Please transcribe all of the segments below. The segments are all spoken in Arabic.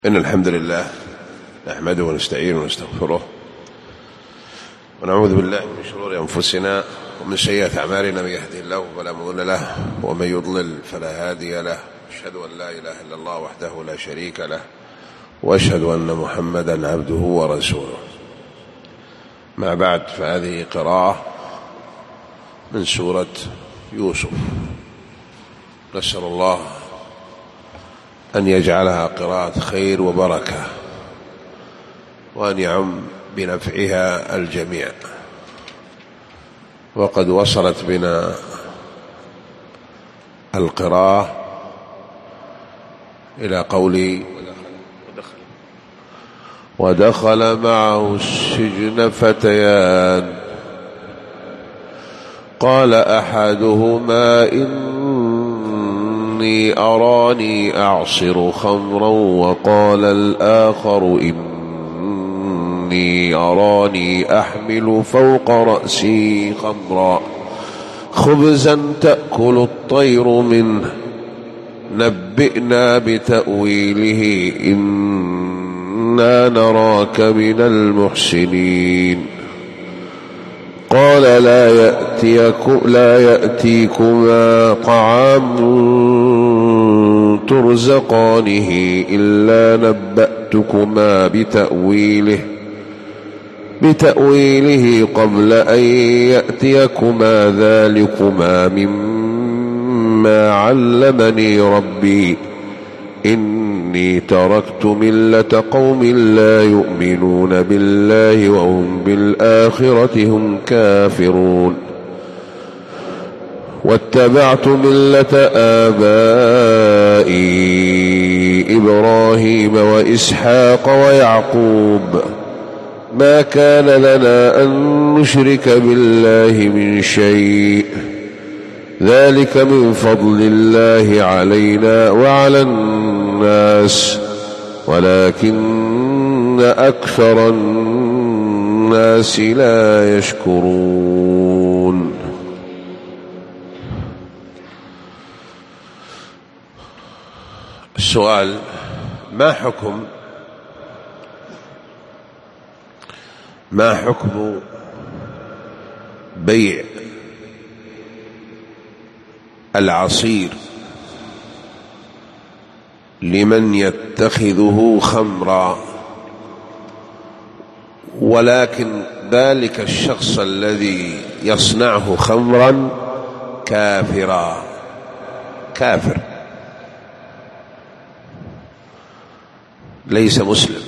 إن الحمد لله نحمده ونستعينه ونستغفره ونعوذ بالله من شرور أنفسنا ومن سيئات أعمالنا. من يهده الله فلا مضل له ومن يضلل فلا هادي له. أشهد أن لا إله إلا الله وحده لا شريك له وأشهد أن محمدا عبده ورسوله. ما بعد، فهذه قراءة من سورة يوسف، نسأل الله أن يجعلها قراءة خير وبركة وأن يعم بنفعها الجميع. وقد وصلت بنا القراءة إلى قولي: ودخل معه السجن فتيان قال أحدهما إني أراني أعصر خمرا وقال الآخر إني أراني أحمل فوق رأسي خمرا خبزا تأكل الطير منه نبئنا بتأويله إنا نراك من المحسنين. قال لا يأتيكما طعام ترزقانه إلا نبأتكما بتأويله قبل أن يأتيكما ذلكما مما علمني ربي إني تركت ملة قوم لا يؤمنون بالله وهم بالآخرة هم كافرون واتبعت ملة آبائي إبراهيم وإسحاق ويعقوب ما كان لنا أن نشرك بالله من شيء ذلك من فضل الله علينا وعلى الناس ولكن أكثر الناس لا يشكرون. السؤال: ما حكم بيع العصير لمن يتخذه خمرا ولكن ذلك الشخص الذي يصنعه خمرا كافر ليس مسلم؟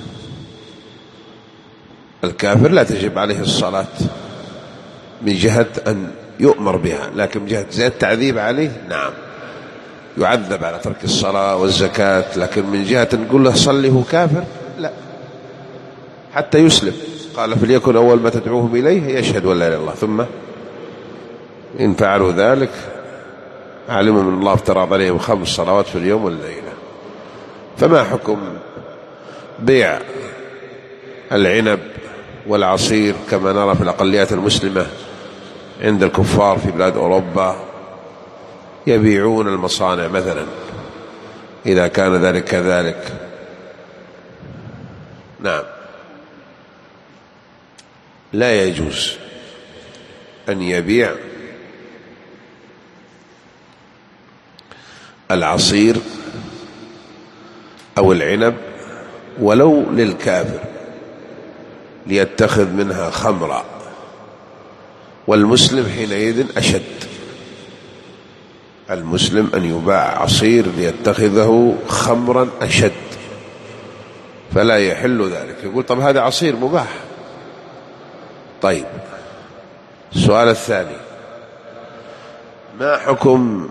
الكافر لا تجب عليه الصلاة من جهة أن يؤمر بها، لكن من جهة زي التعذيب عليه نعم يعذب على ترك الصلاة والزكاة، لكن من جهة نقول له صلي هو كافر لا، حتى يسلم. قال: فليكن أول ما تدعوهم إليه يشهد أن لا إله إلا الله، ثم إن فعلوا ذلك علموا من الله افترض عليهم 5 صلوات في اليوم والليلة. فما حكم بيع العنب والعصير كما نرى في الأقليات المسلمة عند الكفار في بلاد أوروبا؟ يبيعون المصانع مثلا إذا كان ذلك كذلك. نعم، لا يجوز أن يبيع العصير أو العنب ولو للكافر ليتخذ منها خمرا، والمسلم حينئذ أشد. المسلم أن يباع عصير ليتخذه خمرا أشد، فلا يحل ذلك. يقول: طب هذا عصير مباح. طيب، السؤال الثاني: ما حكم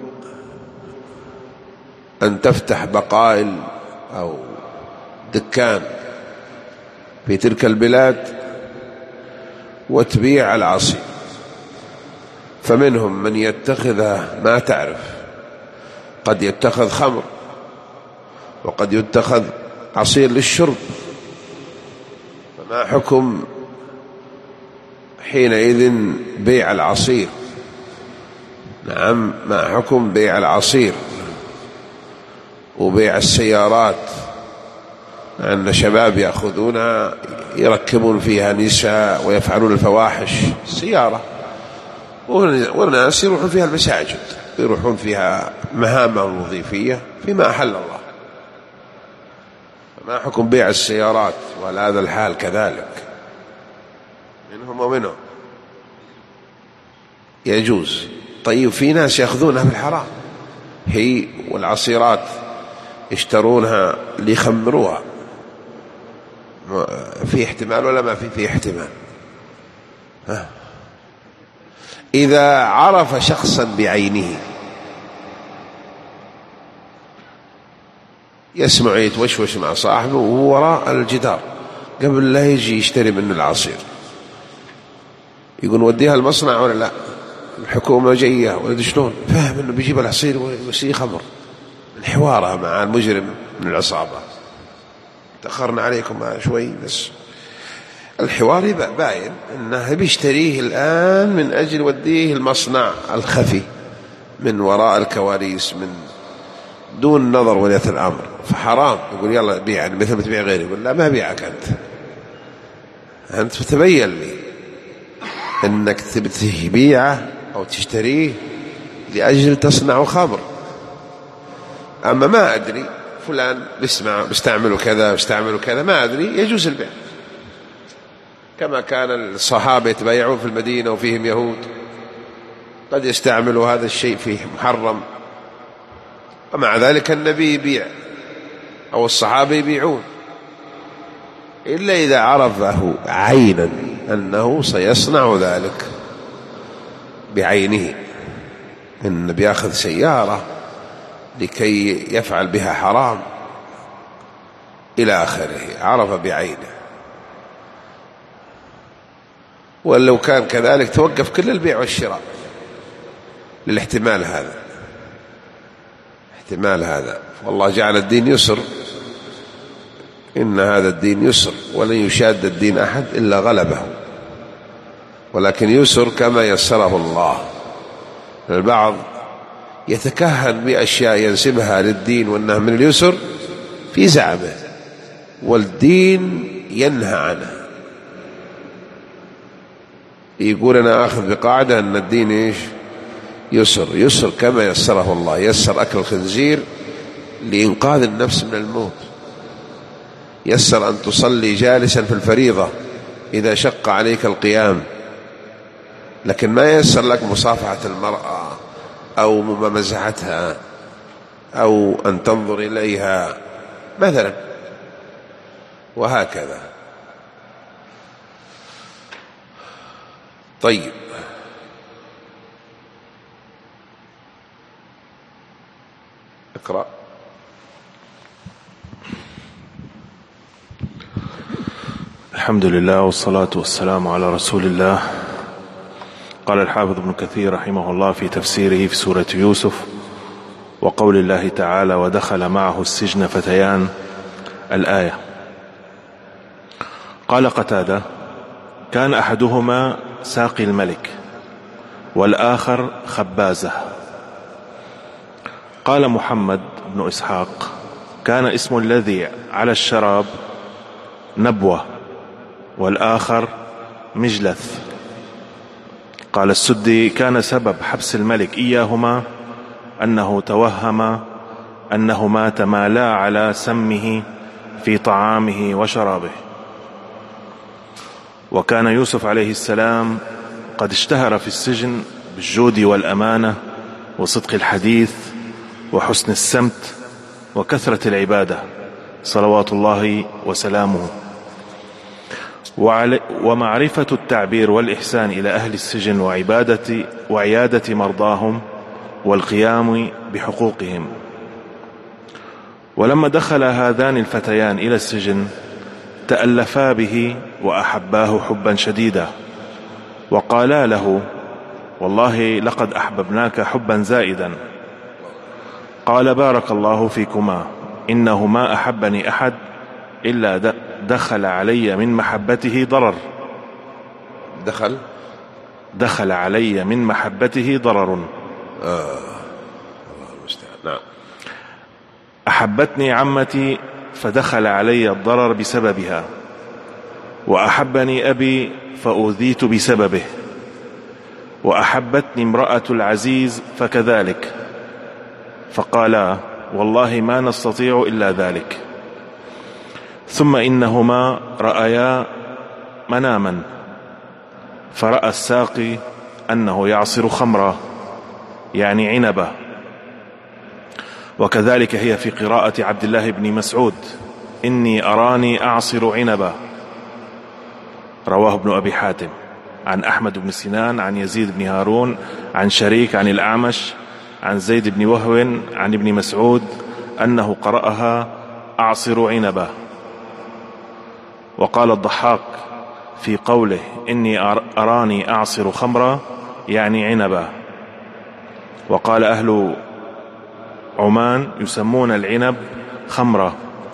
أن تفتح بقائل أو دكان في تلك البلاد وتبيع العصير؟ فمنهم من يتخذها ما تعرف، قد يتخذ خمر وقد يتخذ عصير للشرب، فما حكم حينئذ بيع العصير؟ نعم، ما حكم بيع العصير وبيع السيارات أن شباب يأخذونها يركبون فيها نساء ويفعلون الفواحش سيارة، والناس يروحون فيها المساجد، يروحون فيها مهامهم الوظيفية فيما أحل الله. ما حكم بيع السيارات وعلى هذا الحال كذلك؟ منهم ومنهم يجوز. طيب في ناس يأخذونها بالحرام، هي والعصيرات يشترونها ليخمروها، في احتمال ولا ما في احتمال؟ إذا عرف شخصا بعينه يسمع يتوشوش مع صاحبه وهو وراء الجدار قبل لا يجي يشتري منه العصير، يقول وديها المصنع ولا لا، الحكومة جاية ولا شلون، فاهم انه بيجيب العصير ويسقي خمر من حواره مع المجرم من العصابة. تأخرنا عليكم شوي، بس الحوار يبقى باين انه بيشتريه الآن من أجل وديه المصنع الخفي من وراء الكواليس من دون نظر ولية الأمر، فحرام. يقول يلا بيع مثل ما تبيع غيري، يقول لا ما بيعك أنت تبين لي أنك تبيعه أو تشتريه لأجل تصنع خمر، أما ما أدري فلان بيستعملوا كذا بيستعملوا كذا ما أدري، يجوز البيع. كما كان الصحابة يتبايعون في المدينة وفيهم يهود قد يستعملوا هذا الشيء فيه محرم، ومع ذلك النبي يبيع أو الصحابة يبيعون، إلا إذا عرفه عينا أنه سيصنع ذلك بعينه، إن بيأخذ سيارة لكي يفعل بها حرام إلى آخره، عرف بعينه. ولو كان كذلك توقف كل البيع والشراء للاحتمال هذا، احتمال هذا. والله جعل الدين يسر، إن هذا الدين يسر ولن يشاد الدين أحد إلا غلبه، ولكن يسر كما يسره الله. البعض يتكهن بأشياء ينسبها للدين وأنها من اليسر في زعمه، والدين ينهى عنها. يقول أنا أخذ بقاعدة أن الدين إيش؟ يسر، يسر كما يسره الله. يسر أكل الخنزير لإنقاذ النفس من الموت، يسر أن تصلي جالسا في الفريضة إذا شق عليك القيام، لكن ما يسر لك مصافحة المرأة أو ممازحتها أو أن تنظر إليها مثلا، وهكذا. طيب، اقرأ. الحمد لله والصلاة والسلام على رسول الله. قال الحافظ ابن كثير رحمه الله في تفسيره في سورة يوسف: وقول الله تعالى: ودخل معه السجن فتيان، الآية. قال قتادة: كان أحدهما ساقي الملك والآخر خبازه. قال محمد بن إسحاق: كان اسم الذي على الشراب نبوة والآخر مجلث. قال السدي: كان سبب حبس الملك إياهما أنه توهم أنهما تمالا على سمه في طعامه وشرابه. وكان يوسف عليه السلام قد اشتهر في السجن بالجود والأمانة وصدق الحديث وحسن السمت وكثرة العبادة صلوات الله وسلامه، ومعرفة التعبير والإحسان إلى أهل السجن وعيادة مرضاهم والقيام بحقوقهم. ولما دخل هذان الفتيان إلى السجن تألفا به وأحباه حبا شديدا، وقالا له: والله لقد أحببناك حبا زائدا. قال: بارك الله فيكما، إنه ما أحبني أحد إلا دخل علي من محبته ضرر. دخل علي من محبته ضرر. الله المستعان. نعم. أحبتني عمتي فدخل علي الضرر بسببها، وأحبني أبي فأوذيت بسببه، وأحبتني امرأة العزيز فكذلك، فقالا والله ما نستطيع إلا ذلك. ثم إنهما رأيا مناما، فرأى الساقي أنه يعصر خمرا يعني عنبا، وكذلك هي في قراءة عبد الله بن مسعود إني أراني أعصر عنبا، رواه ابن أبي حاتم عن أحمد بن سنان عن يزيد بن هارون عن شريك عن الأعمش عن زيد بن وهو عن ابن مسعود أنه قرأها أعصر عنبا. وقال الضحاك في قوله إني أراني أعصر خمرا يعني عنبا. وقال أهل عمان يسمون العنب خمرا.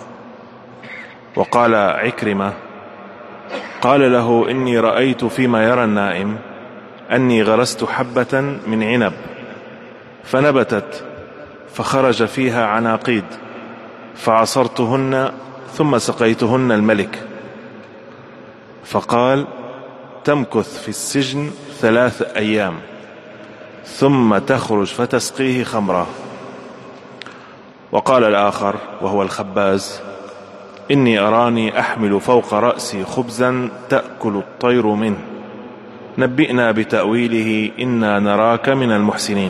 وقال عكرمة قال له إني رأيت فيما يرى النائم أني غرست حبة من عنب فنبتت فخرج فيها عناقيد فعصرتهن ثم سقيتهن الملك، فقال تمكث في السجن 3 أيام ثم تخرج فتسقيه خمرا. وقال الآخر وهو الخباز إني أراني أحمل فوق رأسي خبزا تأكل الطير منه، نبئنا بتأويله إنا نراك من المحسنين.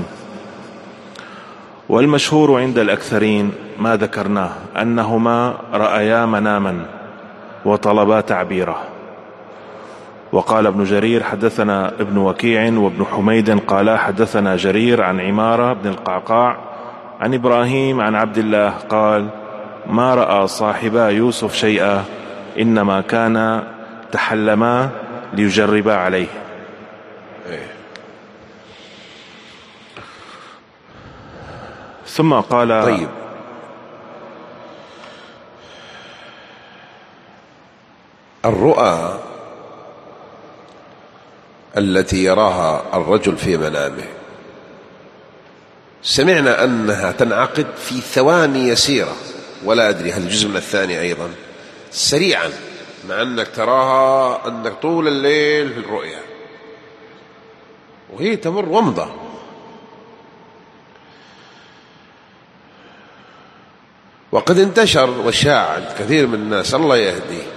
والمشهور عند الأكثرين ما ذكرناه أنهما رأيا مناما وطلبا تعبيره. وقال ابن جرير حدثنا ابن وكيع وابن حميد قالا حدثنا جرير عن عمارة بن القعقاع عن إبراهيم عن عبد الله قال ما رأى صاحبا يوسف شيئا إنما كان تحلما ليجربا عليه. ثم قال طيب، الرؤى التي يراها الرجل في منامه سمعنا أنها تنعقد في ثواني يسيرة، ولا أدري هل الجزء من الثاني أيضا سريعا، مع أنك تراها أنك طول الليل في الرؤيا وهي تمر ومضة. وقد انتشر وشاع عند كثير من الناس الله يهديه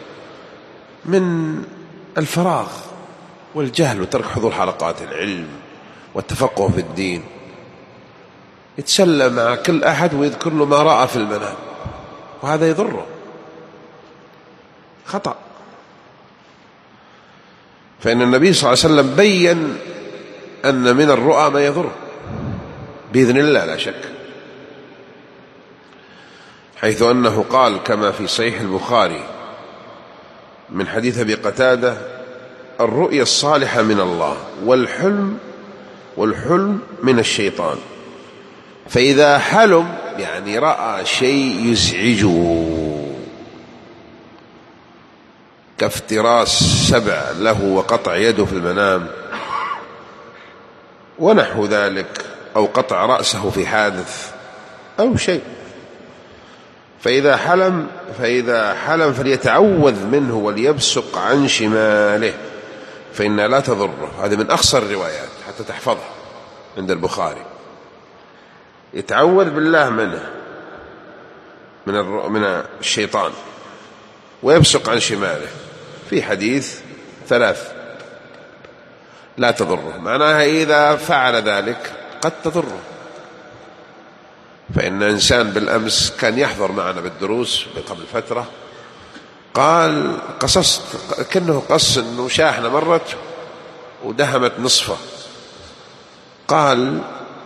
من الفراغ والجهل وترك حضور حلقات العلم والتفقه في الدين، يتسلى مع كل أحد ويذكر له ما رأى في المنام، وهذا يضره، خطأ. فإن النبي صلى الله عليه وسلم بيّن أن من الرؤى ما يضر بإذن الله لا شك، حيث أنه قال كما في صحيح البخاري من حديث أبي قتادة الرؤيا الصالحة من الله والحلم من الشيطان، فإذا حلم يعني رأى شيء يزعجه كافتراس سبع له وقطع يده في المنام ونحو ذلك، أو قطع رأسه في حادث أو شيء، فإذا حلم فليتعوذ منه وليبصق عن شماله فإنها لا تضره. هذه من أخصر الروايات حتى تحفظها عند البخاري، يتعوذ بالله منه من الشيطان ويبصق عن شماله، في حديث 3 لا تضره، معناها إذا فعل ذلك قد تضره. فإن إنسان بالأمس كان يحضر معنا بالدروس قبل فترة قال كأنه قص أنه شاحنة مرت ودهمت نصفه، قال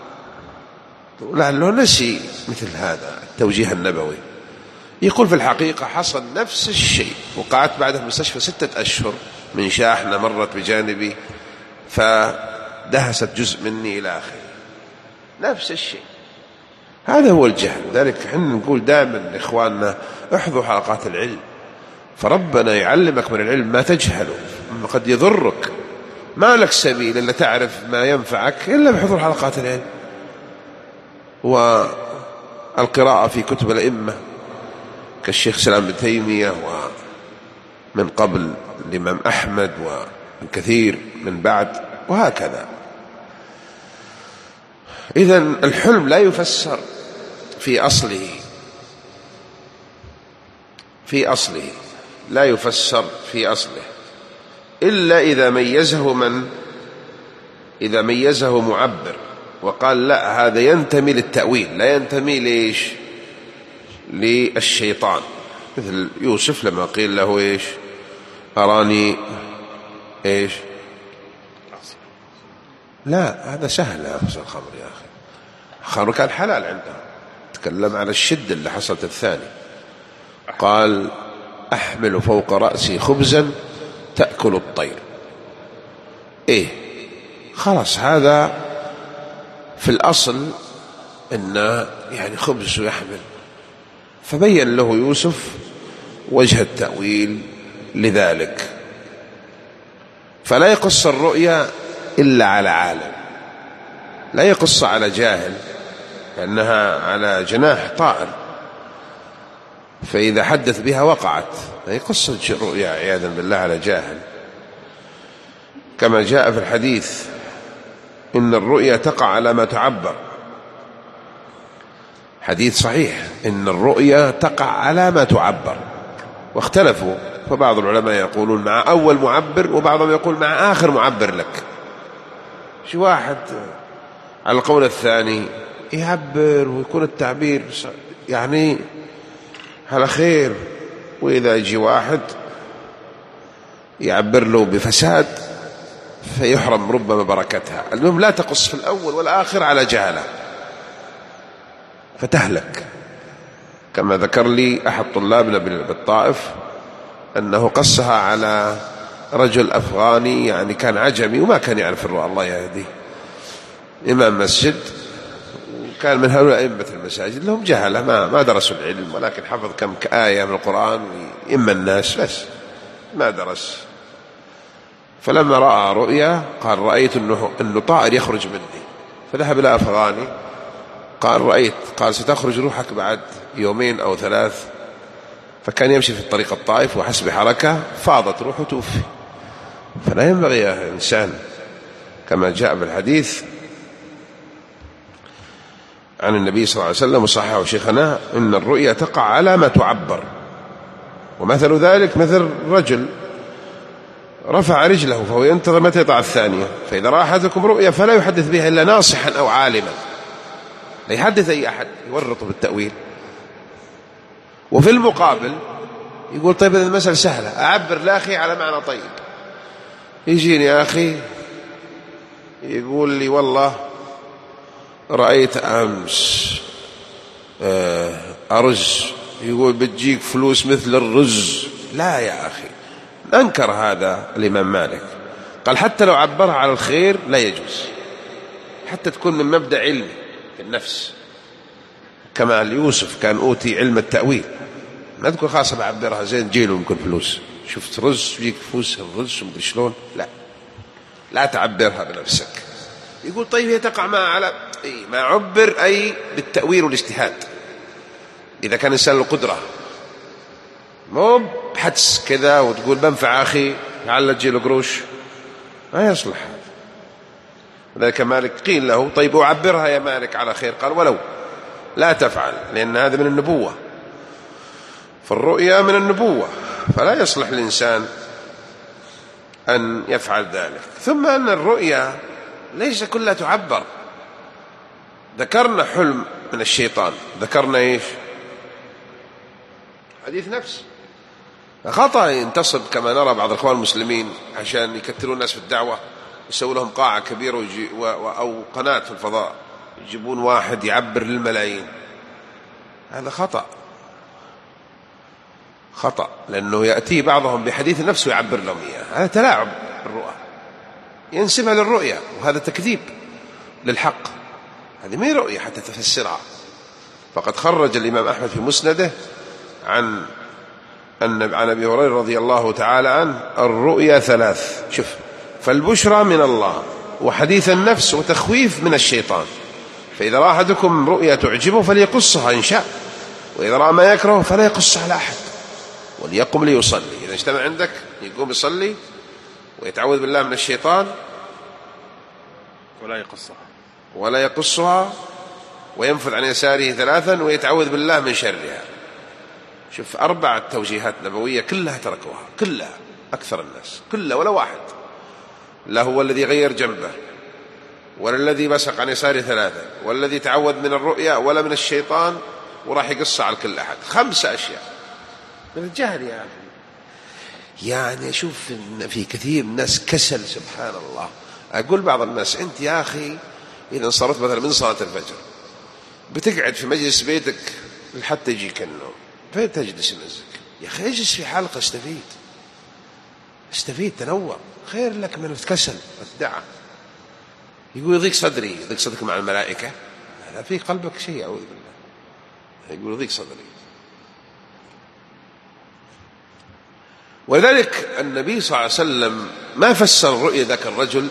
لعله نسي مثل هذا التوجيه النبوي. يقول في الحقيقة حصل نفس الشيء، وقعدت بعدها في المستشفى 6 أشهر من شاحنة مرت بجانبي فدهست جزء مني إلى آخره، نفس الشيء. هذا هو الجهل. ذلك احنا نقول دائما لإخواننا احضروا حلقات العلم، فربنا يعلمك من العلم ما تجهله، قد يضرك، ما لك سبيل إلا تعرف ما ينفعك إلا بحضور حلقات العلم والقراءة في كتب الأئمة كالشيخ سلام بن تيمية ومن قبل الإمام أحمد ومن كثير من بعد وهكذا. إذن الحلم لا يفسر في أصله لا يفسر في أصله إلا إذا ميزه معبر وقال لا هذا ينتمي للتأويل، لا ينتمي ليش للشيطان، مثل يوسف لما قيل له إيش أراني إيش، لا هذا سهل يا أخي الخمر، يا أخي الخمر كان حلال عنده، تكلم على الشدة اللي حصلت الثاني، قال أحمل فوق رأسي خبزا تأكل الطير، إيه خلاص هذا في الأصل إنه يعني خبز يحمل، فبين له يوسف وجه التأويل لذلك. فلا يقص الرؤيا إلا على عالم، لا يقص على جاهل، لأنها على جناح طائر، فإذا حدث بها وقعت، لا يقص الرؤيا عياذا بالله على جاهل، كما جاء في الحديث إن الرؤيا تقع على ما تعبر، حديث صحيح إن الرؤيا تقع على ما تعبر، واختلفوا، فبعض العلماء يقولون مع أول معبر، وبعضهم يقول مع آخر معبر لك. شو واحد على القول الثاني يعبر ويكون التعبير يعني على خير، وإذا يجي واحد يعبر له بفساد فيحرم ربما بركتها. المهم لا تقص في الأول والآخر على جهله فتهلك، كما ذكر لي أحد طلابنا بالطائف أنه قصها على رجل أفغاني يعني كان عجمي وما كان يعرف الرؤى، الله يهديه، إمام مسجد، وكان من هؤلاء أئمة المساجد لهم جهلة ما درسوا العلم، ولكن حفظ كم آية من القرآن ويئم الناس بس ما درس. فلما رأى رؤيا قال رأيت أنه طائر يخرج مني، فذهب إلى أفغاني قال رأيت، قال ستخرج روحك بعد يومين أو 3، فكان يمشي في الطريق الطائف وحسب حركة فاضت روحه توفي. فلا ينبغي يا إنسان كما جاء بالحديث عن النبي صلى الله عليه وسلم وصححه شيخنا إن الرؤيا تقع على ما تعبر، ومثل ذلك مثل رجل رفع رجله فهو ينتظر متى يطع الثانية، فإذا رأى أحدكم رؤيا فلا يحدث بها إلا ناصحا أو عالما، لا يحدث أي أحد يورط بالتأويل. وفي المقابل يقول طيب هذه المسألة سهلة، أعبر لأخي على معنى طيب، يجيني أخي يقول لي والله رأيت أمس أرز، يقول بتجيك فلوس مثل الرز، لا يا أخي، أنكر هذا الإمام مالك، قال حتى لو عبرها على الخير لا يجوز، حتى تكون من مبدأ علمي في النفس، كما يوسف كان أوتي علم التأويل، ما تقول خاصة بعبرها زين جيله ممكن فلوس، شفت رز يجيك فلوس الرز ومدري شلون، لا تعبرها بنفسك. يقول طيب هي تقع ما عبر أي بالتأويل والاجتهاد، إذا كان إنسان القدرة، مو بحدس كذا وتقول بنفع أخي لعل تجي له قروش، ما يصلح. ذلك مالك قيل له طيب أعبرها يا مالك على خير، قال ولو لا تفعل، لأن هذا من النبوة، فالرؤيا من النبوة، فلا يصلح الإنسان أن يفعل ذلك. ثم أن الرؤيا ليس كلها تعبر، ذكرنا حلم من الشيطان، ذكرنا إيش حديث نفس، خطأ ينتصب كما نرى بعض الإخوان المسلمين عشان يكترون الناس في الدعوة، يسوي لهم قاعة كبيرة أو قناة في الفضاء، يجيبون واحد يعبر للملايين، هذا خطأ، لأنه يأتي بعضهم بحديث نفس ويعبر لهم إياه، هذا تلاعب بالرؤى، ينسبها للرؤيا، وهذا تكذيب للحق، هذه ما هي رؤيا حتى تفسرها. فقد خرج الإمام أحمد في مسنده عن أبي هريرة رضي الله تعالى عنه الرؤيا 3، شوف، فالبشرى من الله، وحديث النفس، وتخويف من الشيطان، فإذا رأى أحدكم رؤيا تعجبه فليقصها إن شاء، وإذا رأى ما يكره فلا يقص على أحد وليقم ليصلي. إذا اجتمع عندك يقوم يصلي ويتعوذ بالله من الشيطان ولا يقصها وينفذ عن يساره 3 ويتعوذ بالله من شرها. شوف 4 توجيهات نبوية كلها تركوها، كلها أكثر الناس كلها ولا واحد. لا هو الذي غير جنبه ولا الذي بسق عن يساره 3 ولا الذي تعوذ من الرؤيا ولا من الشيطان وراح يقص على كل أحد. 5 أشياء من الجهل يا أخي. يعني شوف في كثير من الناس كسل سبحان الله. أقول بعض الناس أنت يا أخي إذا انصرفت مثلا من صلاة الفجر بتقعد في مجلس بيتك لحتى يجيك النوم، فين تجلس يمزك؟ يا أخي اجلس في حلقة استفيد تنور، خير لك من الكسل والدعة. يقول يضيق صدري، يضيق صدرك مع الملائكة؟ لا في قلبك شيء أعوذ بالله. يقول يضيق صدري. ولذلك النبي صلى الله عليه وسلم ما فسر رؤيا ذاك الرجل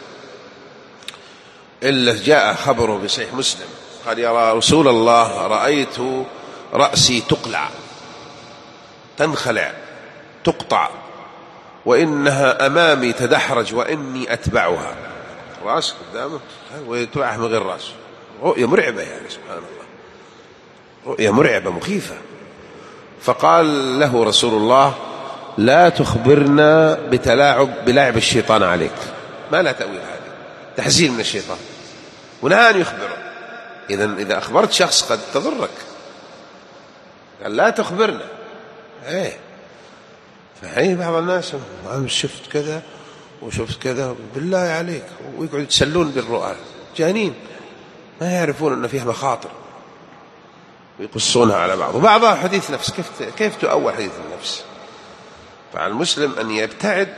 إلا جاء خبره بصحيح مسلم قال يا رسول الله رأيت رأسي تقلع تنخلع تقطع وإنها أمامي تدحرج وإني أتبعها. رأس قدامه ويتبعها من غير رأس. رؤيا مرعبة يعني سبحان الله، رؤيا مرعبة مخيفة. فقال له رسول الله لا تخبرنا بلعب الشيطان عليك، ما لا تأويل هذه، تحزين من الشيطان، ونهى أن يخبره. إذا أخبرت شخص قد تضرك. قال لا تخبرنا. فحين بعض الناس شفت كذا وشفت كذا بالله عليك، ويقعدوا يتسلون بالرؤى، جانين ما يعرفون أن فيها مخاطر ويقصونها على بعض. وبعضها حديث نفس. كيف تؤول حديث النفس؟ فعلى المسلم أن يبتعد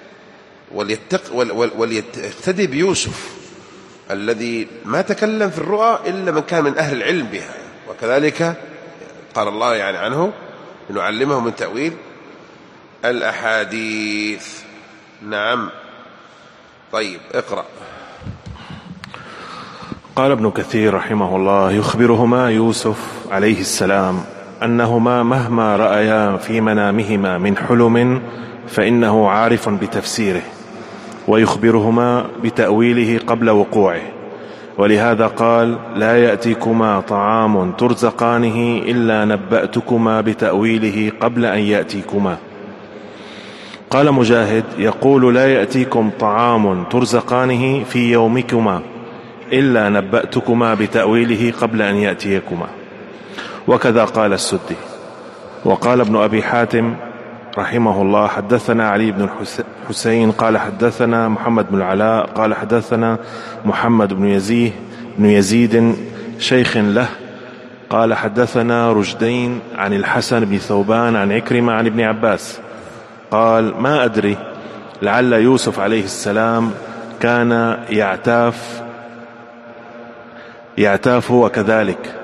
وليقتدي بيوسف الذي ما تكلم في الرؤى إلا من كان من أهل العلم بها. وكذلك قال الله يعني عنه نعلمه من تأويل الأحاديث. نعم. طيب اقرأ. قال ابن كثير رحمه الله يخبرهما يوسف عليه السلام أنهما مهما رأيا في منامهما من حلم فإنه عارف بتفسيره، ويخبرهما بتأويله قبل وقوعه. ولهذا قال لا يأتيكما طعام ترزقانه إلا نبأتكما بتأويله قبل أن يأتيكما. قال مجاهد يقول لا يأتيكم طعام ترزقانه في يومكما إلا نبأتكما بتأويله قبل أن يأتيكما. وكذا قال السدي. وقال ابن أبي حاتم رحمه الله حدثنا علي بن الحسين قال حدثنا محمد بن العلاء قال حدثنا محمد بن يزيد شيخ له قال حدثنا رشدين عن الحسن بن ثوبان عن عكرمة عن ابن عباس قال ما أدري لعل يوسف عليه السلام كان يعتاف وكذلك،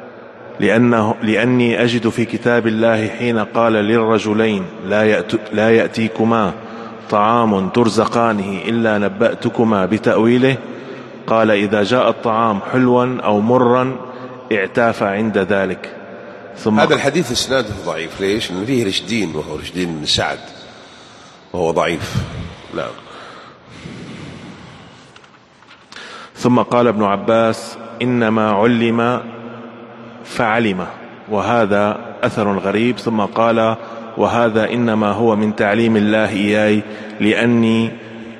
لأني أجد في كتاب الله حين قال للرجلين لا يأتيكما طعام ترزقانه إلا نبأتكما بتأويله قال إذا جاء الطعام حلوا أو مرا اعتاف عند ذلك. ثم هذا الحديث اسناده ضعيف. ليش؟ لأن فيه رشدين وهو رشدين بن سعد وهو ضعيف. نعم. ثم قال ابن عباس إنما علم فعلم، وهذا أثر غريب. ثم قال وهذا إنما هو من تعليم الله إياي لأني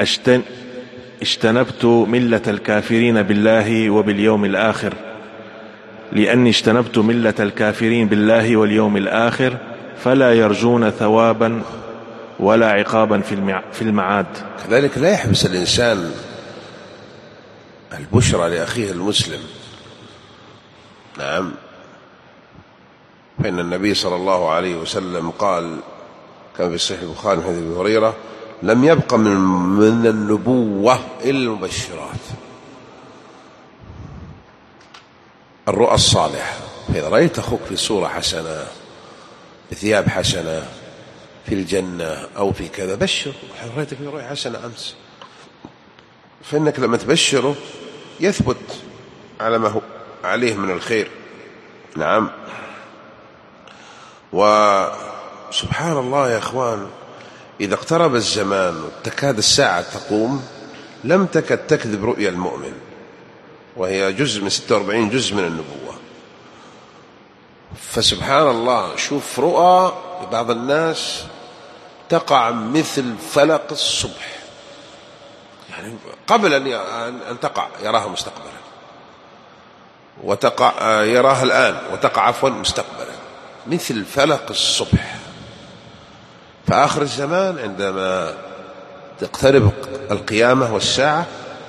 اجتنبت ملة الكافرين بالله وباليوم الآخر، لأني اجتنبت ملة الكافرين بالله واليوم الآخر فلا يرجون ثوابا ولا عقابا في المعاد. كذلك لا يحبس الإنسان البشرى لأخيه المسلم. نعم. فإن النبي صلى الله عليه وسلم قال كما في صحيح البخاري من حديث أبي هريرة لم يبق من النبوة إلا المبشرات، الرؤى الصالحة. فإذا رأيت أخوك في صورة حسنة بثياب حسنة في الجنة أو في كذا بشر. رأيتك في رؤيا حسنة أمس، فإنك لما تبشره يثبت على ما هو عليه من الخير. نعم. وسبحان الله يا أخوان، إذا اقترب الزمان وتكاد الساعة تقوم لم تكد تكذب رؤيا المؤمن، وهي جزء من 46 جزء من النبوة. فسبحان الله، شوف رؤى بعض الناس تقع مثل فلق الصبح، يعني قبل أن تقع يراها مستقبلا، وتقع يراها الآن، وتقع عفوا مستقبلا مثل فلق الصبح. فآخر الزمان عندما تقترب القيامة والساعة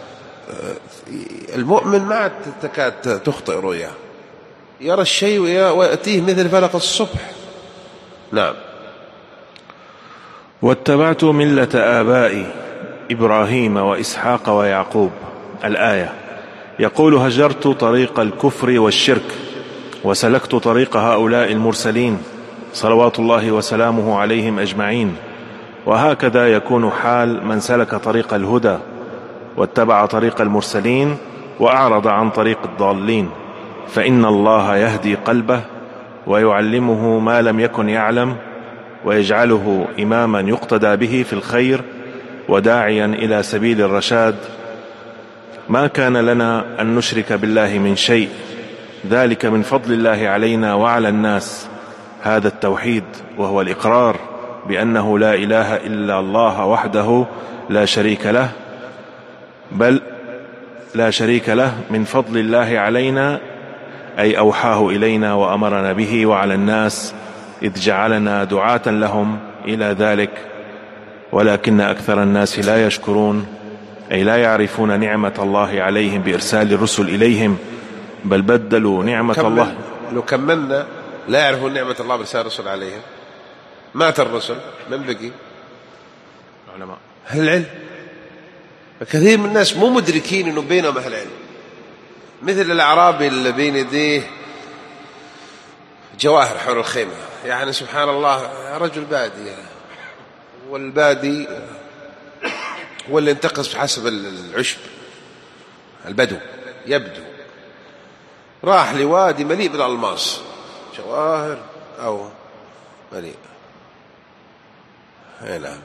المؤمن ما تكاد تخطئ رؤياه، يرى الشيء ويأتيه مثل فلق الصبح. نعم. واتبعت ملة آبائي إبراهيم وإسحاق ويعقوب. الآية. يقول: هجرت طريق الكفر والشرك وسلكت طريق هؤلاء المرسلين صلوات الله وسلامه عليهم أجمعين. وهكذا يكون حال من سلك طريق الهدى واتبع طريق المرسلين وأعرض عن طريق الضالين، فإن الله يهدي قلبه ويعلمه ما لم يكن يعلم، ويجعله إماما يقتدى به في الخير وداعيا إلى سبيل الرشاد. ما كان لنا أن نشرك بالله من شيء، ذلك من فضل الله علينا وعلى الناس. هذا التوحيد، وهو الإقرار بأنه لا إله إلا الله وحده لا شريك له، بل لا شريك له، من فضل الله علينا، أي أوحاه إلينا وأمرنا به وعلى الناس، إذ جعلنا دعاة لهم إلى ذلك، ولكن أكثر الناس لا يشكرون، أي لا يعرفون نعمة الله عليهم بإرسال الرسل إليهم، بل بدلوا نعمة الله. لو كملنا لا يعرفون نعمة الله بإرسال الرسل عليهم، مات الرسل، من بقي؟ علماء، أهل العلم. كثير من الناس مو مدركين أنه بينهم أهل العلم، مثل الأعرابي اللي بين يديه جواهر حول الخيمة، يعني سبحان الله رجل بادي، والبادي هو اللي ينتقص حسب العشب، البدو يبدو، راح لوادي مليء بالألماس، جواهر أو مليء. نعم.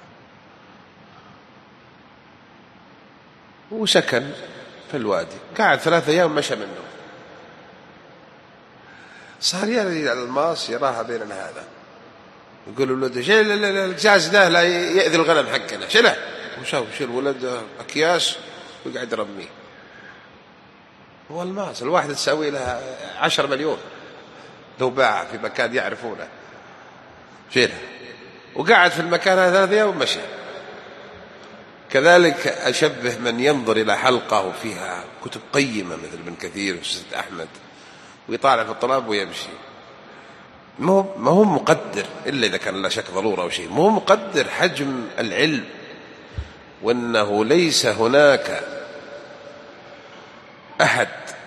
وسكن في الوادي، قاعد 3 أيام مشى منه، صار يرى الألماس يراها بيننا هذا، يقول ولده شيل الجاز ده لا يأذي الغنم حقنا، شيله. وشاف شيل ولده أكياس ويقعد يرميه، هو الماس الواحد تساوي لها 10 مليون لو باع في مكان يعرفونه، شيله. وقعد في المكان هذا 3 أيام ومشى. كذلك أشبه من ينظر إلى حلقة وفيها كتب قيمة مثل ابن كثير وسيد أحمد، ويطالع في الطلاب ويمشي، ما هو مقدر إلا إذا كان لا شك ضرورة أو شيء، ما هو مقدر حجم العلم، وأنه ليس هناك أحد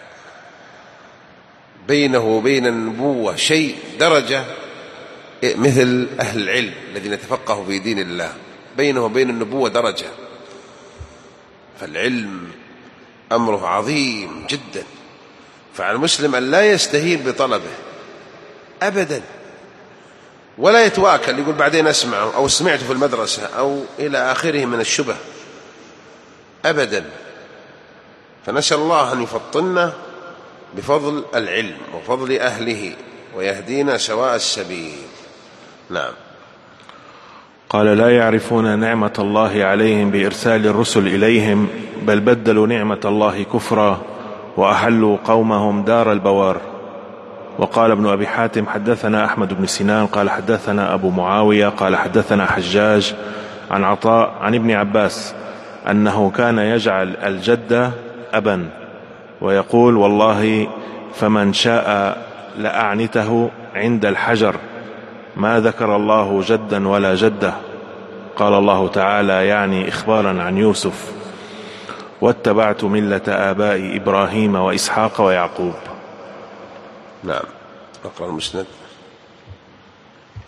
بينه وبين النبوة شيء درجة مثل أهل العلم الذين يتفقهوا في دين الله، بينه وبين النبوة درجة. فالعلم أمره عظيم جدا، فعلى المسلم أن لا يستهين بطلبه أبدا، ولا يتواكل يقول بعدين أسمعه أو سمعته في المدرسة أو إلى آخره من الشبه أبدا. فنسأل الله أن يفطننا بفضل العلم وفضل أهله ويهدينا سواء السبيل. نعم. قال: لا يعرفون نعمة الله عليهم بإرسال الرسل إليهم، بل بدلوا نعمة الله كفرا وأحلوا قومهم دار البوار. وقال ابن أبي حاتم: حدثنا أحمد بن سنان قال حدثنا أبو معاوية قال حدثنا حجاج عن عطاء عن ابن عباس أنه كان يجعل الجد أبا، ويقول: والله فمن شاء لأعنته عند الحجر، ما ذكر الله جدا ولا جدة. قال الله تعالى يعني إخبارا عن يوسف: واتبعت ملة آبائي إبراهيم وإسحاق ويعقوب. نعم. أقرأ المسند.